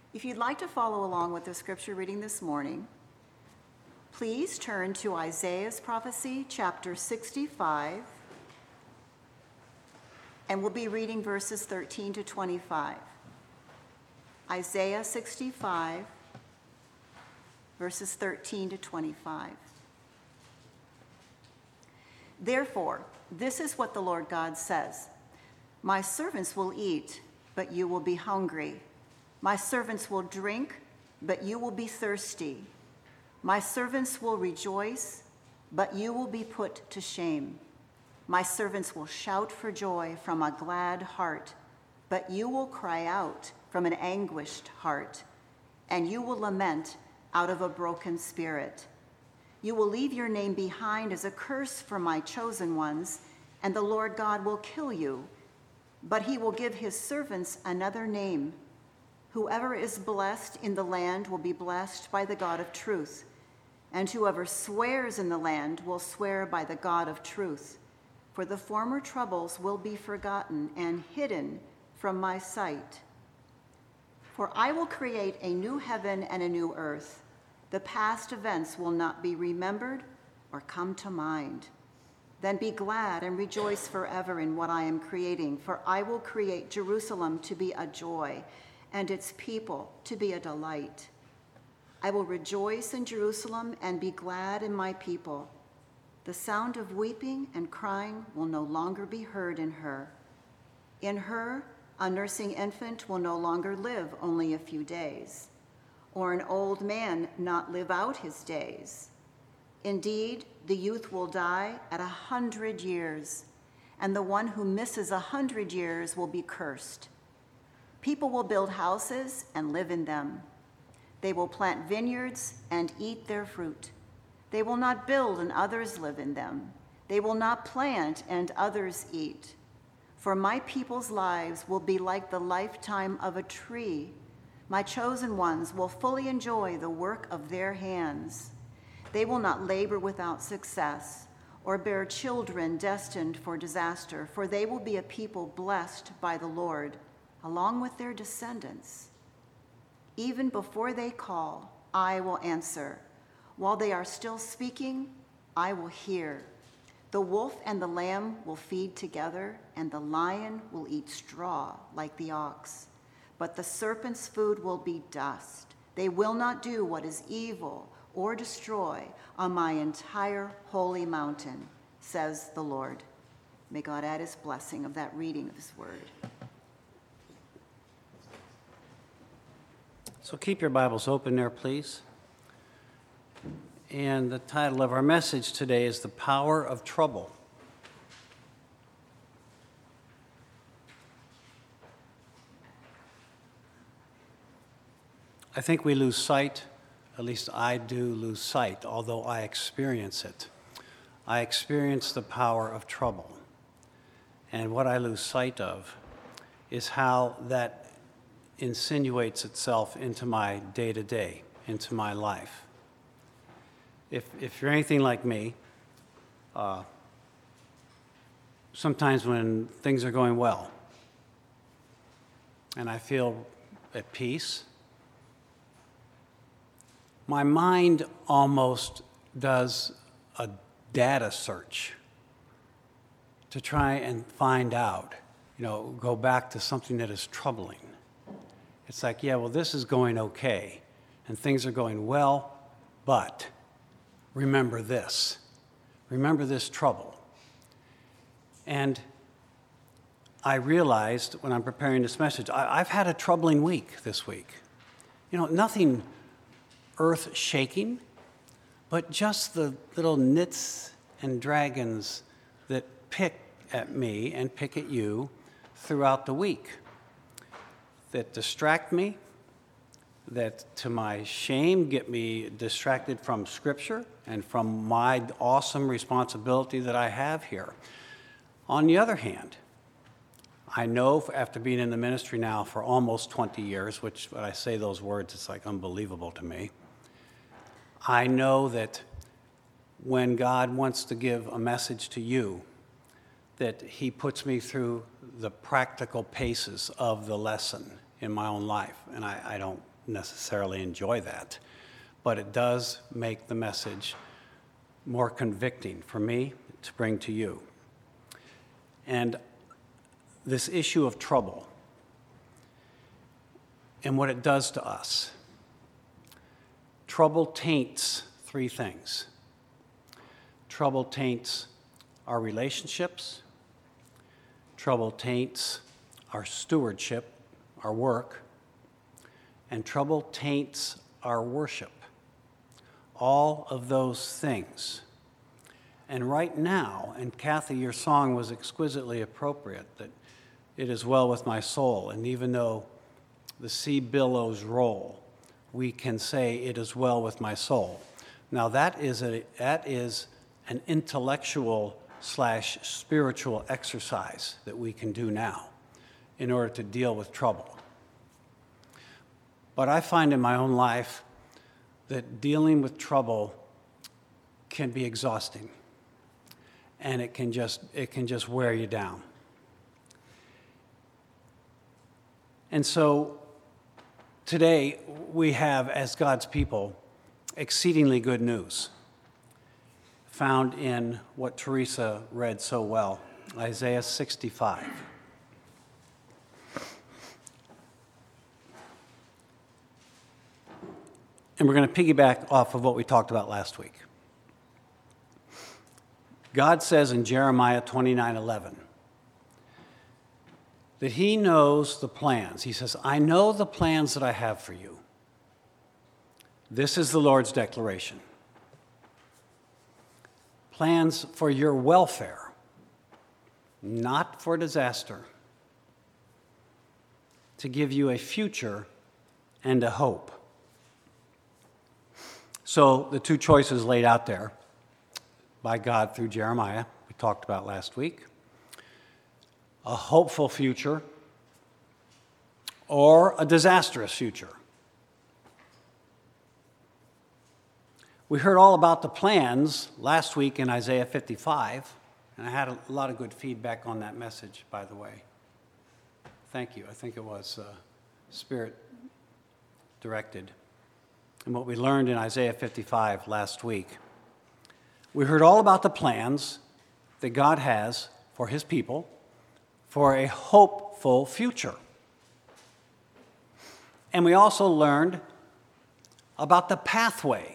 If you'd like to follow along with the scripture reading this morning, please turn to Isaiah's prophecy, chapter 65, and we'll be reading verses 13 to 25. Isaiah 65, verses 13 to 25. Therefore, this is what the Lord God says. My servants will eat, but you will be hungry. My servants will drink, but you will be thirsty. My servants will rejoice, but you will be put to shame. My servants will shout for joy from a glad heart, but you will cry out from an anguished heart, and you will lament out of a broken spirit. You will leave your name behind as a curse for my chosen ones, and the Lord God will kill you, but he will give his servants another name. Whoever is blessed in the land will be blessed by the God of truth, and whoever swears in the land will swear by the God of truth. For the former troubles will be forgotten and hidden from my sight. For I will create a new heaven and a new earth. The past events will not be remembered or come to mind. Then be glad and rejoice forever in what I am creating, for I will create Jerusalem to be a joy and its people to be a delight. I will rejoice in Jerusalem and be glad in my people. The sound of weeping and crying will no longer be heard in her. In her, a nursing infant will no longer live only a few days, or an old man not live out his days. Indeed, the youth will die at 100 years, and the one who misses 100 years will be cursed. People will build houses and live in them. They will plant vineyards and eat their fruit. They will not build and others live in them. They will not plant and others eat. For my people's lives will be like the lifetime of a tree. My chosen ones will fully enjoy the work of their hands. They will not labor without success or bear children destined for disaster, for they will be a people blessed by the Lord, along with their descendants. Even before they call, I will answer. While they are still speaking, I will hear. The wolf and the lamb will feed together, and the lion will eat straw like the ox. But the serpent's food will be dust. They will not do what is evil or destroy on my entire holy mountain, says the Lord. May God add his blessing of that reading of his word. So keep your Bibles open there, please. And the title of our message today is The Power of Trouble. I think we lose sight, at least I do lose sight, although I experience it. I experience the power of trouble. And what I lose sight of is how that insinuates itself into my day-to-day, into my life. If you're anything like me, sometimes when things are going well and I feel at peace, my mind almost does a data search to try and find out, go back to something that is troubling. It's like, yeah, well, this is going okay, and things are going well, but remember this trouble. And I realized when I'm preparing this message, I've had a troubling week this week. Nothing earth-shaking, but just the little nits and dragons that pick at me and pick at you throughout the week, that distract me, that to my shame get me distracted from Scripture and from my awesome responsibility that I have here. On the other hand, I know after being in the ministry now for almost 20 years, which when I say those words, it's like unbelievable to me, I know that when God wants to give a message to you, that he puts me through the practical paces of the lesson in my own life. And I don't necessarily enjoy that, but it does make the message more convicting for me to bring to you. And this issue of trouble and what it does to us. Trouble taints three things. Trouble taints our relationships. Trouble taints our stewardship, our work. And trouble taints our worship. All of those things. And right now, and Kathy, your song was exquisitely appropriate, that it is well with my soul. And even though the sea billows roll, we can say it is well with my soul. Now that is an intellectual / spiritual exercise that we can do now in order to deal with trouble. But I find in my own life that dealing with trouble can be exhausting, and it can just wear you down. And so today we have, as God's people, exceedingly good news found in what Teresa read so well, Isaiah 65. And we're going to piggyback off of what we talked about last week. God says in Jeremiah 29:11 that he knows the plans. He says, I know the plans that I have for you. This is the Lord's declaration. Plans for your welfare, not for disaster, to give you a future and a hope. So the two choices laid out there by God through Jeremiah, we talked about last week, a hopeful future or a disastrous future. We heard all about the plans last week in Isaiah 55, and I had a lot of good feedback on that message, by the way. Thank you. I think it was Spirit-directed. And what we learned in Isaiah 55 last week, we heard all about the plans that God has for his people for a hopeful future. And we also learned about the pathway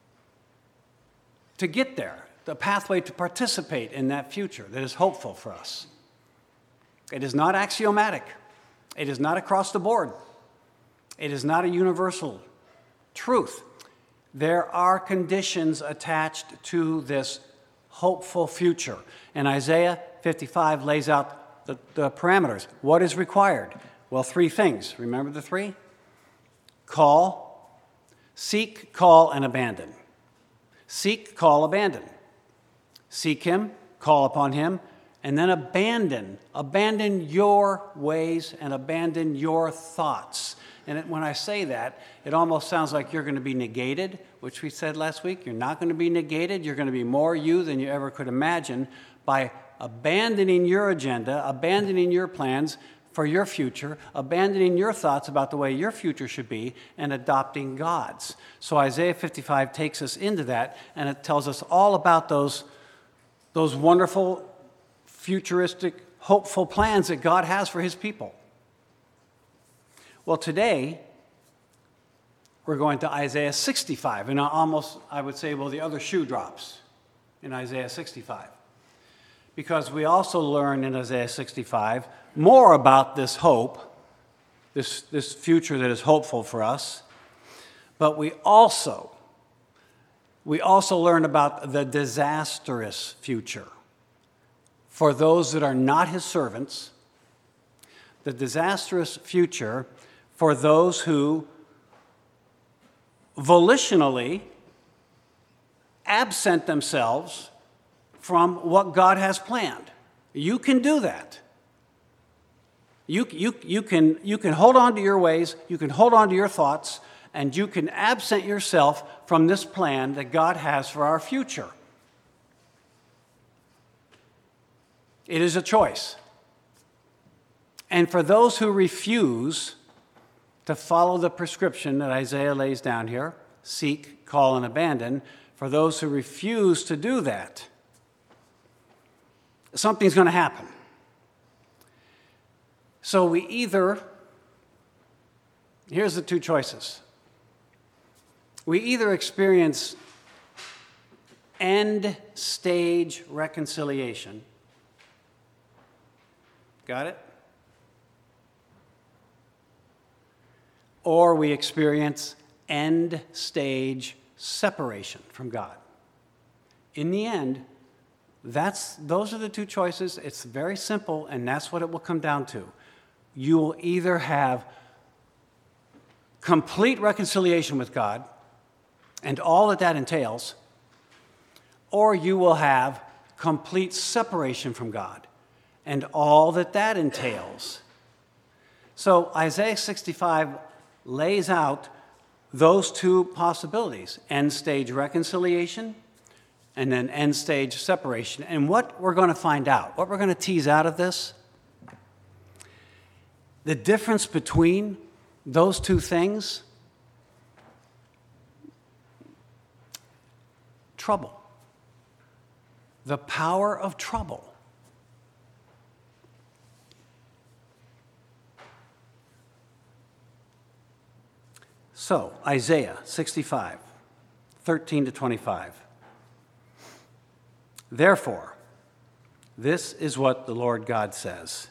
to get there, the pathway to participate in that future that is hopeful for us. It is not axiomatic. It is not across the board. It is not a universal truth. There are conditions attached to this hopeful future. And Isaiah 55 lays out the parameters. What is required? Well, three things. Remember the three? Call, seek, call, and abandon. Seek, call, abandon. Seek him, call upon him, and then abandon. Abandon your ways and abandon your thoughts. And when I say that, it almost sounds like you're going to be negated, which we said last week. You're not going to be negated. You're going to be more you than you ever could imagine by abandoning your agenda, abandoning your plans for your future, abandoning your thoughts about the way your future should be, and adopting God's. So Isaiah 55 takes us into that, and it tells us all about those wonderful, futuristic, hopeful plans that God has for his people. Well, today, we're going to Isaiah 65, and almost, I would say, well, the other shoe drops in Isaiah 65. Because we also learn in Isaiah 65 more about this hope, this future that is hopeful for us, but we also learn about the disastrous future for those that are not his servants, the disastrous future for those who volitionally absent themselves from what God has planned. You can do that. You can hold on to your ways, you can hold on to your thoughts, and you can absent yourself from this plan that God has for our future. It is a choice. And for those who refuse to follow the prescription that Isaiah lays down here: seek, call, and abandon. For those who refuse to do that, something's going to happen. So here's the two choices. We either experience end-stage reconciliation. Got it? Or we experience end-stage separation from God. In the end, those are the two choices. It's very simple, and that's what it will come down to. You will either have complete reconciliation with God and all that that entails, or you will have complete separation from God and all that that entails. So Isaiah 65 lays out those two possibilities: end-stage reconciliation and then end-stage separation. And what we're going to find out, what we're going to tease out of this, the difference between those two things: trouble. The power of trouble. So, Isaiah 65, 13 to 25. Therefore, this is what the Lord God says: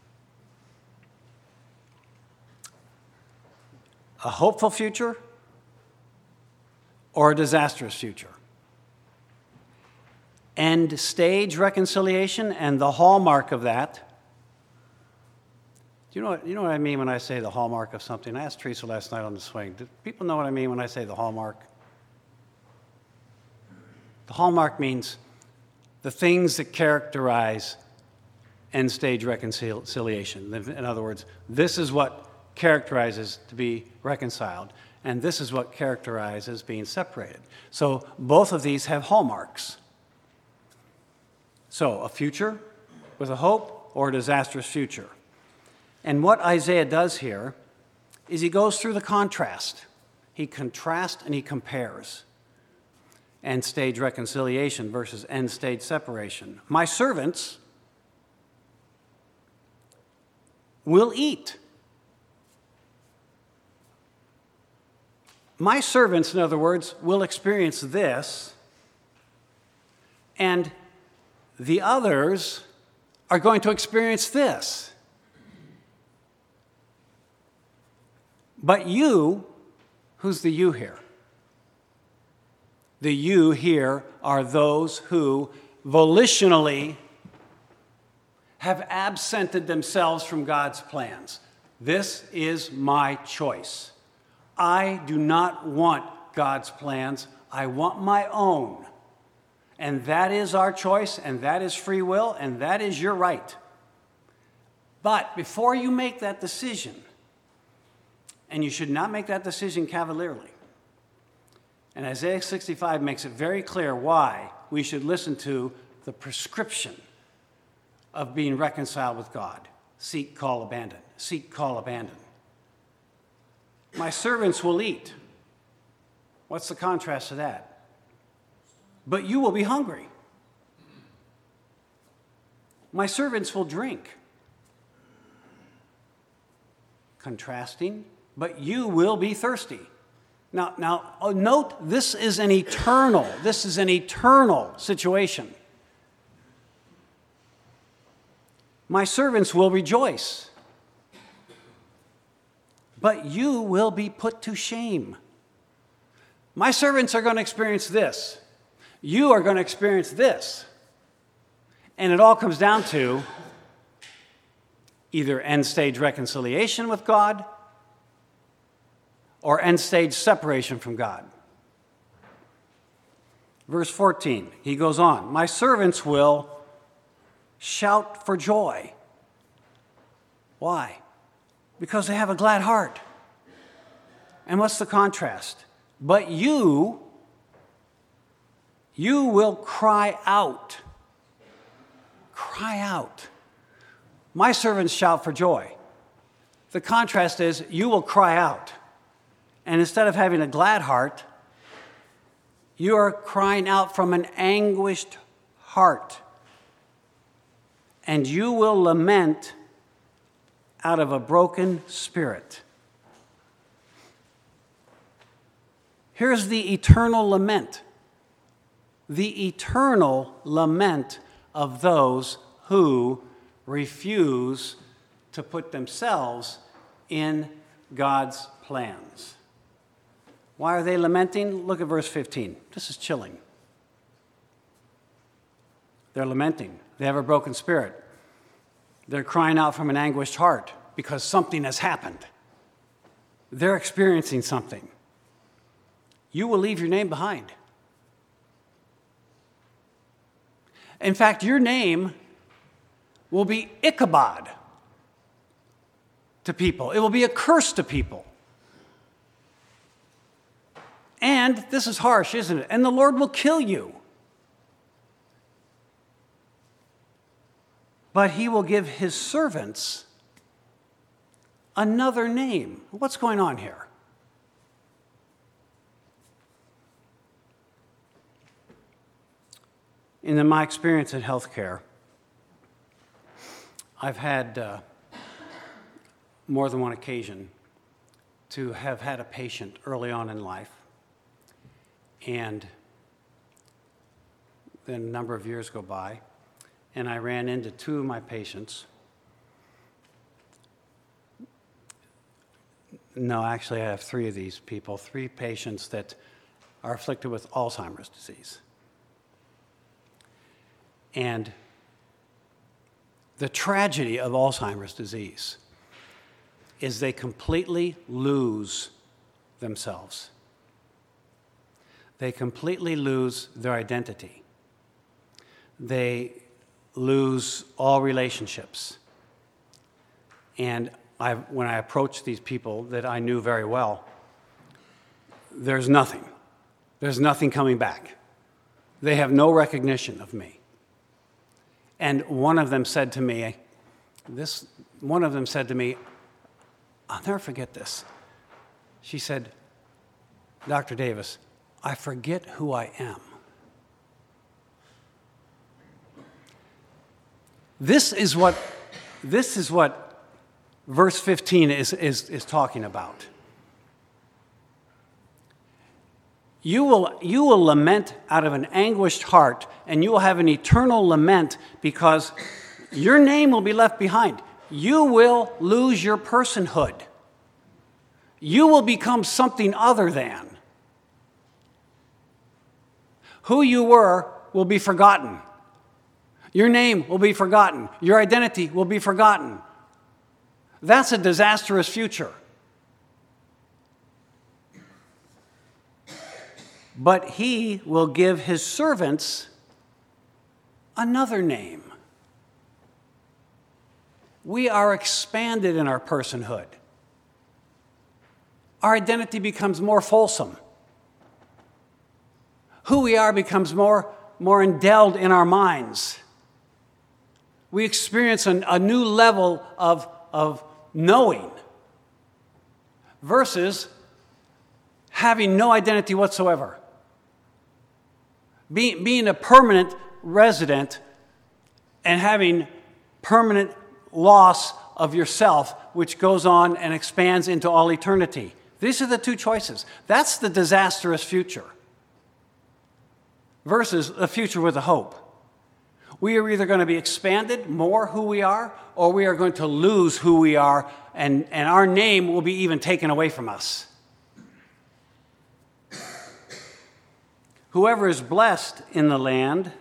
a hopeful future or a disastrous future? End stage reconciliation, and the hallmark of that. Do you know what I mean when I say the hallmark of something? I asked Teresa last night on the swing. Do people know what I mean when I say the hallmark? The hallmark means the things that characterize end stage reconciliation. In other words, this is what characterizes to be reconciled, and this is what characterizes being separated. So both of these have hallmarks. So a future with a hope or a disastrous future. And what Isaiah does here is he goes through the contrast. He contrasts and he compares. End stage reconciliation versus end stage separation. My servants will eat. My servants, in other words, will experience this, and the others are going to experience this. But you, who's the you here? The you here are those who volitionally have absented themselves from God's plans. This is my choice. I do not want God's plans. I want my own. And that is our choice, and that is free will, and that is your right. But before you make that decision, and you should not make that decision cavalierly, and Isaiah 65 makes it very clear why we should listen to the prescription of being reconciled with God. Seek, call, abandon. Seek, call, abandon. My servants will eat. What's the contrast to that? But you will be hungry. My servants will drink. Contrasting, but you will be thirsty. Now, note, this is an eternal situation. My servants will rejoice, but you will be put to shame. My servants are going to experience this. You are going to experience this. And it all comes down to either end-stage reconciliation with God or end-stage separation from God. Verse 14, he goes on, my servants will shout for joy. Why? Because they have a glad heart. And what's the contrast? But you will cry out. Cry out. My servants shout for joy. The contrast is you will cry out. And instead of having a glad heart, you are crying out from an anguished heart. And you will lament out of a broken spirit. Here's the eternal lament. The eternal lament of those who refuse to put themselves in God's plans. Why are they lamenting? Look at verse 15. This is chilling. They're lamenting. They have a broken spirit. They're crying out from an anguished heart because something has happened. They're experiencing something. You will leave your name behind. In fact, your name will be Ichabod to people. It will be a curse to people. And this is harsh, isn't it? And the Lord will kill you. But he will give his servants another name. What's going on here? In my experience in healthcare, I've had more than one occasion to have had a patient early on in life, and then a number of years go by, and I ran into two of my patients. No, actually, I have three of these people, three patients that are afflicted with Alzheimer's disease. And the tragedy of Alzheimer's disease is they completely lose themselves. They completely lose their identity. They lose all relationships. And when I approached these people that I knew very well, there's nothing. There's nothing coming back. They have no recognition of me. And one of them said to me, I'll never forget this. She said, Dr. Davis, I forget who I am. This is what verse 15 is talking about. You will lament out of an anguished heart, and you will have an eternal lament because your name will be left behind. You will lose your personhood. You will become something other than. Who you were will be forgotten. Your name will be forgotten. Your identity will be forgotten. That's a disastrous future. But he will give his servants another name. We are expanded in our personhood. Our identity becomes more fulsome. Who we are becomes more endowed in our minds. We experience a new level of knowing versus having no identity whatsoever. Being a permanent resident and having permanent loss of yourself, which goes on and expands into all eternity. These are the two choices. That's the disastrous future versus a future with a hope. We are either going to be expanded, more who we are, or we are going to lose who we are, and our name will be even taken away from us. Whoever is blessed in the land,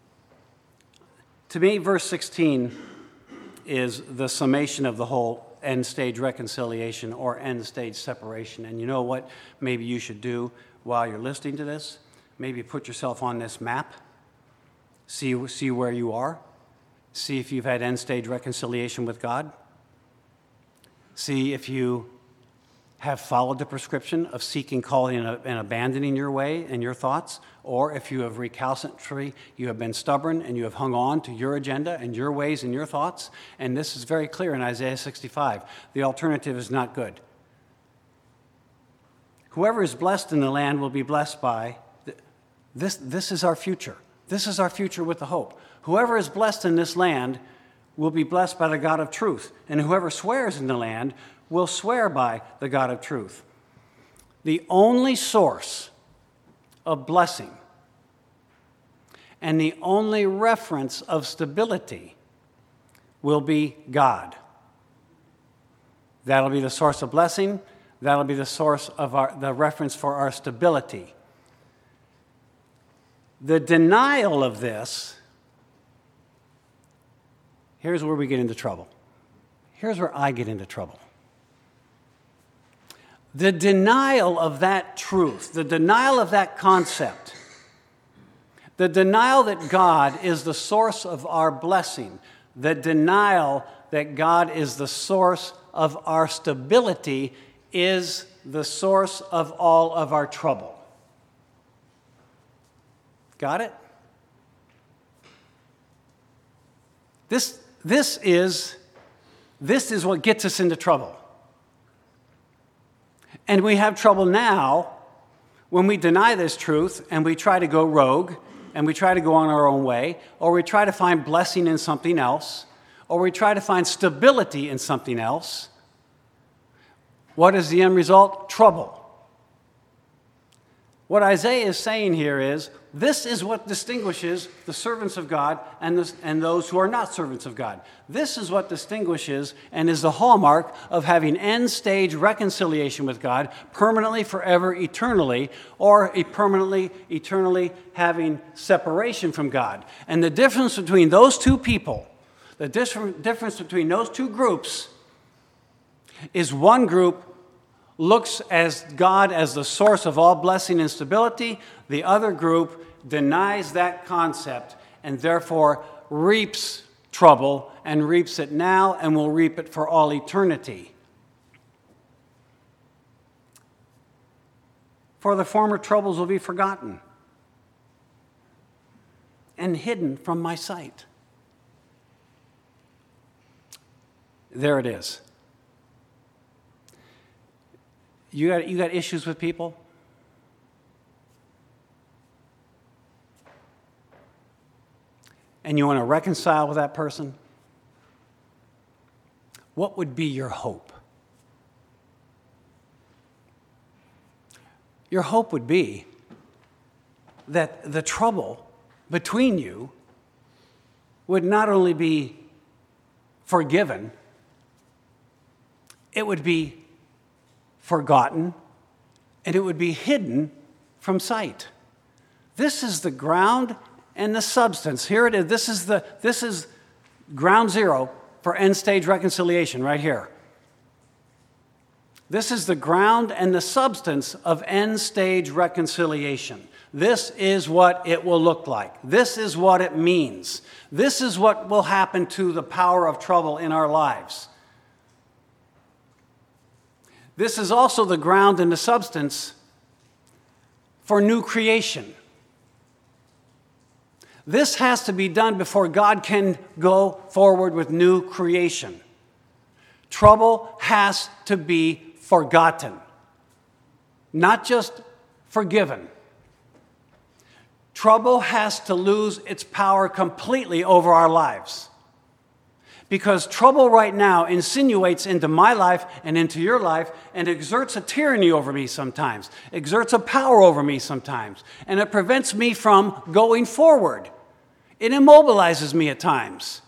to me, verse 16 is the summation of the whole end stage reconciliation or end stage separation. And you know what maybe you should do while you're listening to this? Maybe put yourself on this map, see where you are, see if you've had end stage reconciliation with God, see if you have followed the prescription of seeking, calling, and abandoning your way and your thoughts, or if you have recalcitrantly, you have been stubborn and you have hung on to your agenda and your ways and your thoughts, and this is very clear in Isaiah 65. The alternative is not good. Whoever is blessed in the land will be blessed by this. This is our future. This is our future with the hope. Whoever is blessed in this land will be blessed by the God of truth, and whoever swears in the land will swear by the God of truth. The only source of blessing and the only reference of stability will be God. That'll be the source of blessing. That'll be the source of the reference for our stability. The denial of this, here's where we get into trouble. Here's where I get into trouble. The denial of that truth, the denial of that concept, the denial that God is the source of our blessing, the denial that God is the source of our stability is the source of all of our trouble. Got it? This is what gets us into trouble. And we have trouble now when we deny this truth and we try to go rogue and we try to go on our own way, or we try to find blessing in something else, or we try to find stability in something else. What is the end result? Trouble. What Isaiah is saying here is, this is what distinguishes the servants of God and those who are not servants of God. This is what distinguishes and is the hallmark of having end-stage reconciliation with God permanently, forever, eternally, or eternally having separation from God. And the difference between those two people, the difference between those two groups is one group looks as God as the source of all blessing and stability. The other group denies that concept and therefore reaps trouble and reaps it now and will reap it for all eternity. For the former troubles will be forgotten and hidden from my sight. There it is. You got issues with people? And you want to reconcile with that person? What would be your hope? Your hope would be that the trouble between you would not only be forgiven, it would be forgotten, and it would be hidden from sight. This is the ground and the substance. Here it is. This is ground zero for end-stage reconciliation right here. This is the ground and the substance of end-stage reconciliation. This is what it will look like. This is what it means. This is what will happen to the power of trouble in our lives. This is also the ground and the substance for new creation. This has to be done before God can go forward with new creation. Trouble has to be forgotten, not just forgiven. Trouble has to lose its power completely over our lives. Because trouble right now insinuates into my life and into your life and exerts a tyranny over me sometimes, exerts a power over me sometimes, and it prevents me from going forward. It immobilizes me at times.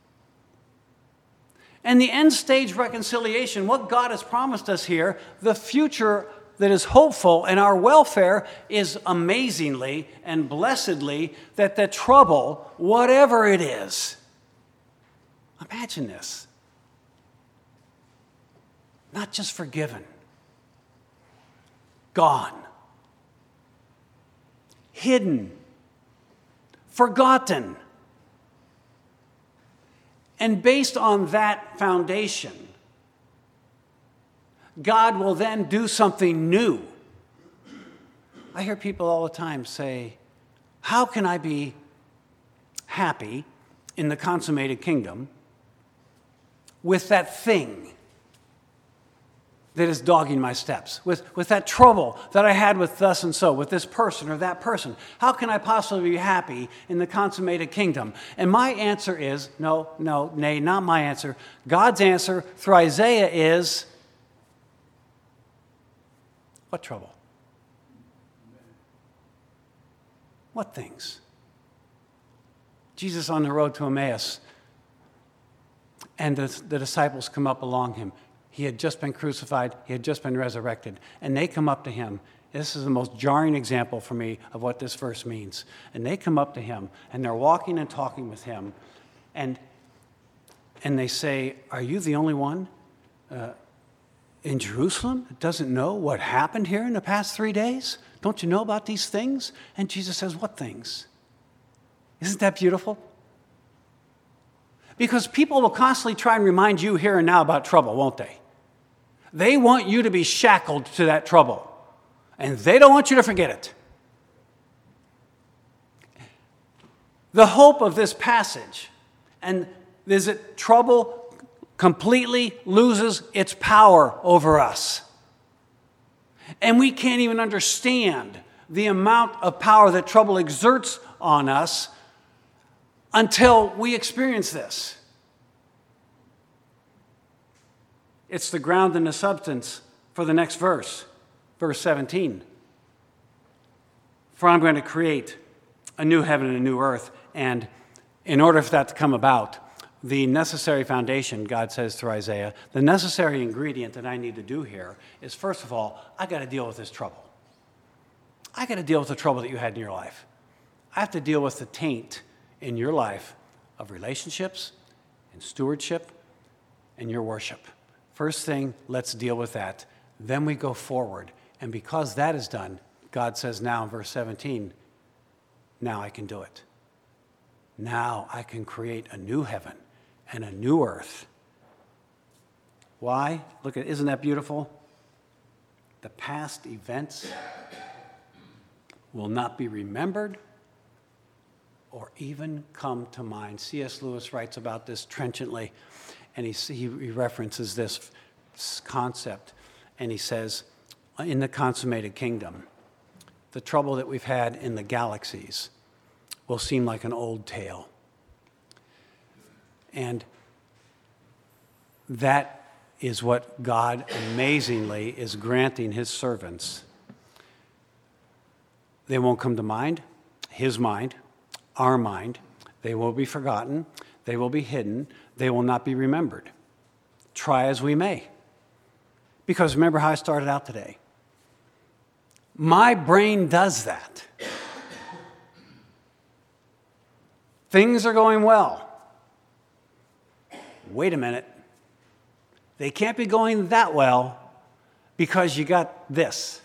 And the end stage reconciliation, what God has promised us here, the future that is hopeful and our welfare is amazingly and blessedly that the trouble, whatever it is, imagine this. Not just forgiven, gone, hidden, forgotten. And based on that foundation, God will then do something new. I hear people all the time say, how can I be happy in the consummated kingdom with that thing that is dogging my steps, with that trouble that I had with thus and so, with this person or that person? How can I possibly be happy in the consummated kingdom? And my answer is, nay, not my answer. God's answer through Isaiah is, what trouble? What things? Jesus on the road to Emmaus, and the disciples come up along him. He had just been crucified. He had just been resurrected. And they come up to him. This is the most jarring example for me of what this verse means. And they come up to him, and they're walking and talking with him. And they say, are you the only one in Jerusalem that doesn't know what happened here in the past 3 days? Don't you know about these things? And Jesus says, what things? Isn't that beautiful? Because people will constantly try and remind you here and now about trouble, won't they? They want you to be shackled to that trouble, and they don't want you to forget it. The hope of this passage, and is that trouble completely loses its power over us. And we can't even understand the amount of power that trouble exerts on us until we experience this. It's the ground and the substance for the next verse, verse 17. For I'm going to create a new heaven and a new earth, and in order for that to come about, the necessary foundation, God says through Isaiah, the necessary ingredient that I need to do here is, first of all, I got to deal with this trouble. I got to deal with the trouble that you had in your life. I have to deal with the taint in your life of relationships and stewardship and your worship. First thing, let's deal with that. Then we go forward. And because that is done, God says now in verse 17, now I can do it. Now I can create a new heaven and a new earth. Why? Look at, isn't that beautiful? The past events will not be remembered or even come to mind. C.S. Lewis writes about this trenchantly, and he references this concept, and he says, in the consummated kingdom, the trouble that we've had in the galaxies will seem like an old tale. And that is what God amazingly is granting his servants. They won't come to mind, his mind, our mind. They will be forgotten. They will be hidden. They will not be remembered. Try as we may. Because remember how I started out today. My brain does that. Things are going well. Wait a minute. They can't be going that well because you got this.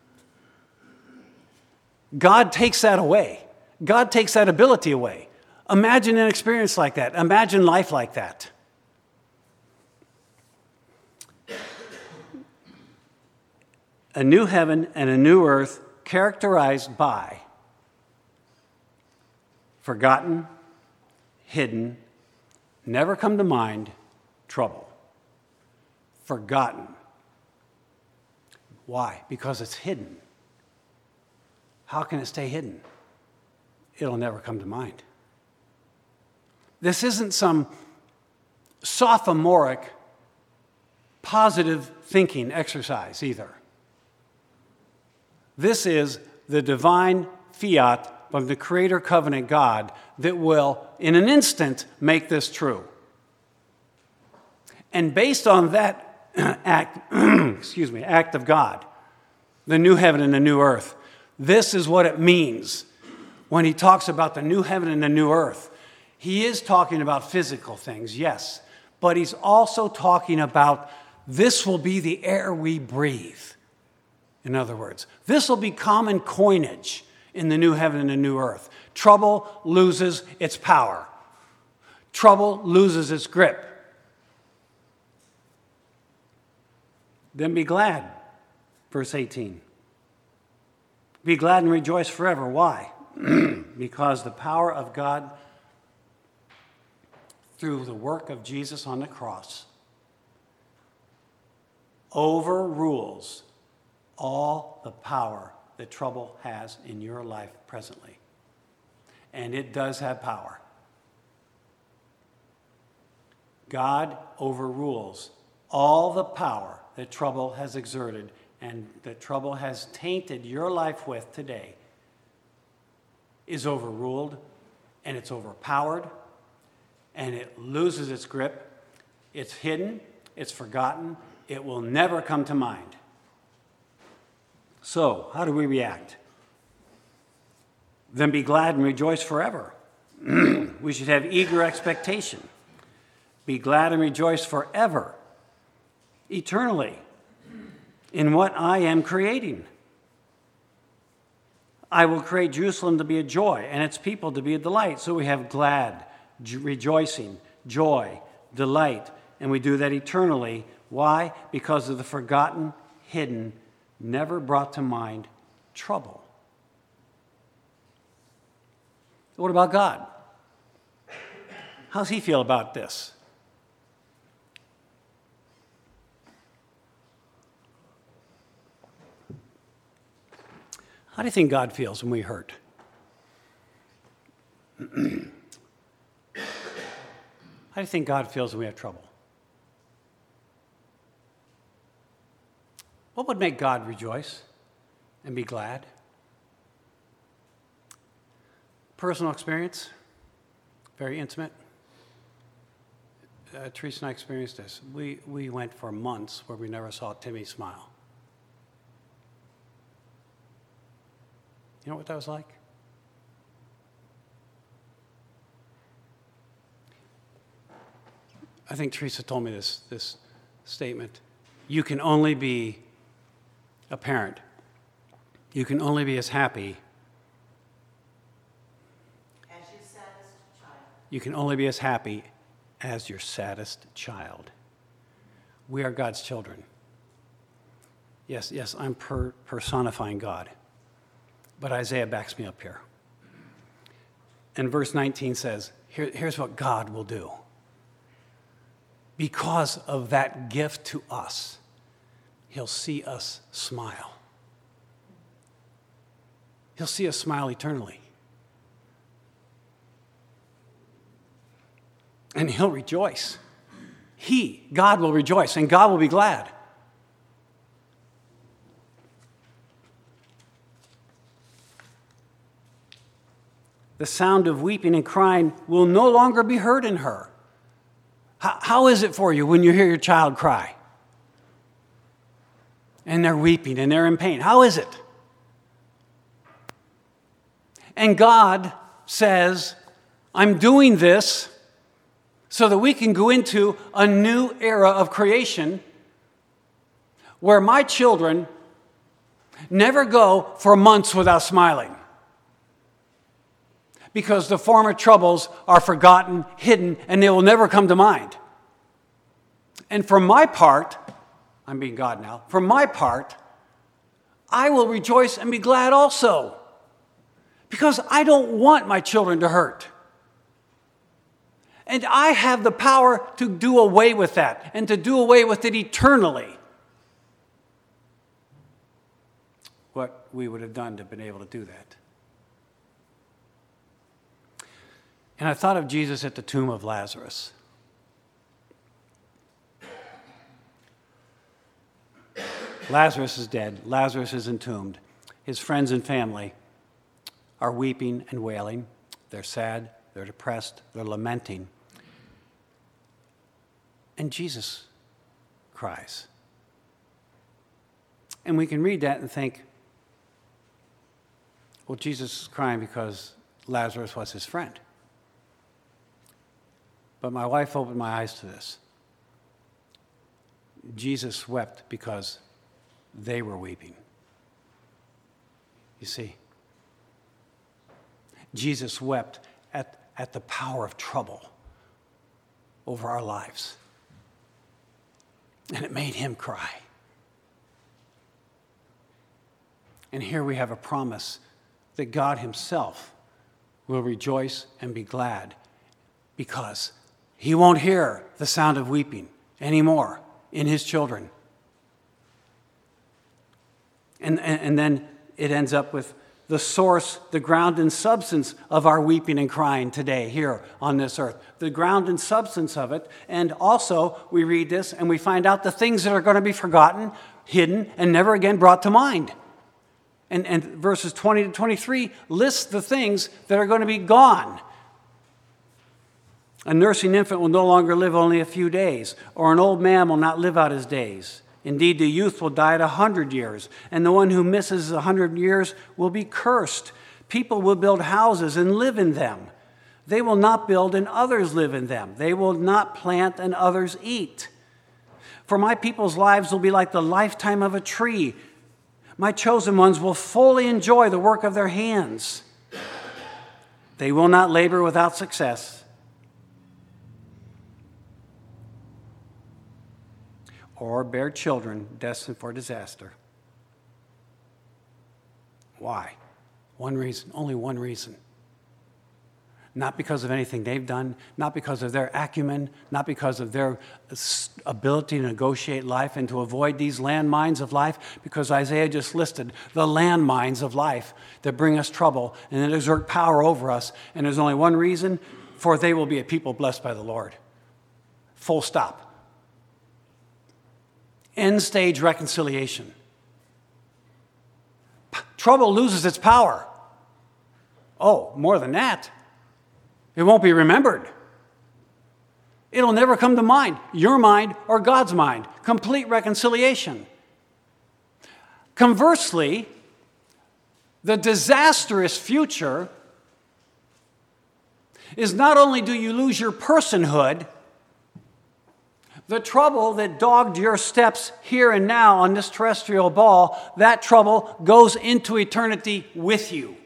God takes that away. God takes that ability away. Imagine an experience like that. Imagine life like that. A new heaven and a new earth characterized by forgotten, hidden, never come to mind, trouble. Forgotten. Why? Because it's hidden. How can it stay hidden? It'll never come to mind. This isn't some sophomoric, positive thinking exercise either. This is the divine fiat of the Creator Covenant God that will, in an instant, make this true. And based on that act of God, the new heaven and the new earth, this is what it means when he talks about the new heaven and the new earth. He is talking about physical things, yes, but he's also talking about this will be the air we breathe. In other words, this will be common coinage in the new heaven and the new earth. Trouble loses its power. Trouble loses its grip. Then be glad. Verse 18. Be glad and rejoice forever. Why? Because the power of God through the work of Jesus on the cross overrules all the power that trouble has in your life presently. And it does have power. God overrules all the power that trouble has exerted and that trouble has tainted your life with today is overruled, and it's overpowered, and it loses its grip. It's hidden, it's forgotten, it will never come to mind. So, how do we react? Then be glad and rejoice forever. We should have eager expectation. Be glad and rejoice forever, eternally, in what I am creating. I will create Jerusalem to be a joy and its people to be a delight. So we have glad, rejoicing, joy, delight, and we do that eternally. Why? Because of the forgotten, hidden, never brought to mind trouble. What about God? How's he feel about this? How do you think God feels when we hurt? How do you think God feels when we have trouble? What would make God rejoice and be glad? Personal experience, very intimate. Teresa and I experienced this. We went for months where we never saw Timmy smile. You know what that was like? I think Teresa told me this statement. You can only be a parent. You can only be as happy as your saddest child. You can only be as happy as your saddest child. We are God's children. Yes, I'm personifying God. But Isaiah backs me up here. And verse 19 says, here's what God will do. Because of that gift to us, he'll see us smile. He'll see us smile eternally. And he'll rejoice. God will rejoice, and God will be glad. The sound of weeping and crying will no longer be heard in her. How is it for you when you hear your child cry? And they're weeping and they're in pain. How is it? And God says, I'm doing this so that we can go into a new era of creation where my children never go for months without smiling. Because the former troubles are forgotten, hidden, and they will never come to mind. And for my part, I'm being God now, for my part, I will rejoice and be glad also. Because I don't want my children to hurt. And I have the power to do away with that and to do away with it eternally. What we would have done to have been able to do that. And I thought of Jesus at the tomb of Lazarus. Lazarus is dead. Lazarus is entombed. His friends and family are weeping and wailing. They're sad. They're depressed. They're lamenting. And Jesus cries. And we can read that and think, well, Jesus is crying because Lazarus was his friend. But my wife opened my eyes to this. Jesus wept because they were weeping. You see, Jesus wept at the power of trouble over our lives. And it made him cry. And here we have a promise that God himself will rejoice and be glad, because he won't hear the sound of weeping anymore in his children. And then it ends up with the source, the ground and substance of our weeping and crying today here on this earth. The ground and substance of it. And also, we read this and we find out the things that are going to be forgotten, hidden, and never again brought to mind. And verses 20 to 23 lists the things that are going to be gone. A nursing infant will no longer live only a few days, or an old man will not live out his days. Indeed, the youth will die at 100 years, and the one who misses 100 years will be cursed. People will build houses and live in them. They will not build and others live in them. They will not plant and others eat. For my people's lives will be like the lifetime of a tree. My chosen ones will fully enjoy the work of their hands. They will not labor without success, or bear children destined for disaster. Why? One reason, only one reason. Not because of anything they've done, not because of their acumen, not because of their ability to negotiate life and to avoid these landmines of life, because Isaiah just listed the landmines of life that bring us trouble and that exert power over us. And there's only one reason: for they will be a people blessed by the Lord. Full stop. End stage reconciliation. Trouble loses its power. Oh, more than that. It won't be remembered. It'll never come to mind, your mind or God's mind. Complete reconciliation. Conversely, the disastrous future is not only do you lose your personhood, the trouble that dogged your steps here and now on this terrestrial ball, that trouble goes into eternity with you.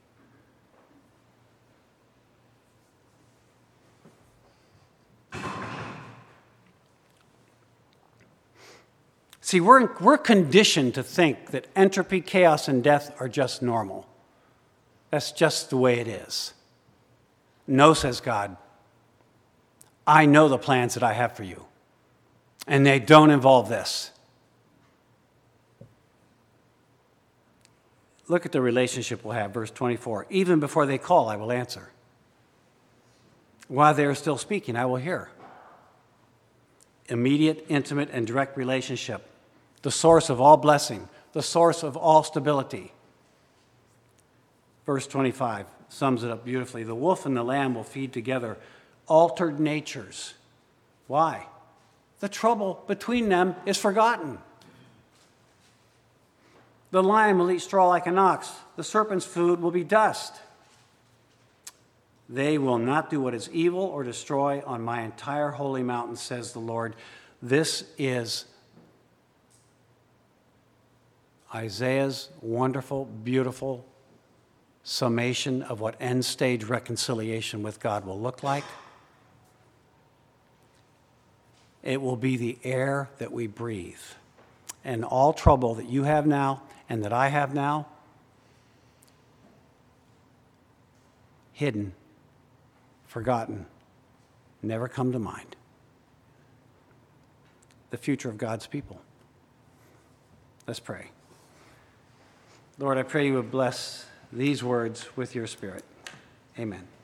See, we're conditioned to think that entropy, chaos, and death are just normal. That's just the way it is. No, says God. I know the plans that I have for you. And they don't involve this. Look at the relationship we'll have, verse 24. Even before they call, I will answer. While they are still speaking, I will hear. Immediate, intimate, and direct relationship. The source of all blessing. The source of all stability. Verse 25 sums it up beautifully. The wolf and the lamb will feed together. Altered natures. Why? The trouble between them is forgotten. The lion will eat straw like an ox. The serpent's food will be dust. They will not do what is evil or destroy on my entire holy mountain, says the Lord. This is Isaiah's wonderful, beautiful summation of what end-stage reconciliation with God will look like. It will be the air that we breathe. And all trouble that you have now and that I have now, hidden, forgotten, never come to mind. The future of God's people. Let's pray. Lord, I pray you would bless these words with your Spirit. Amen.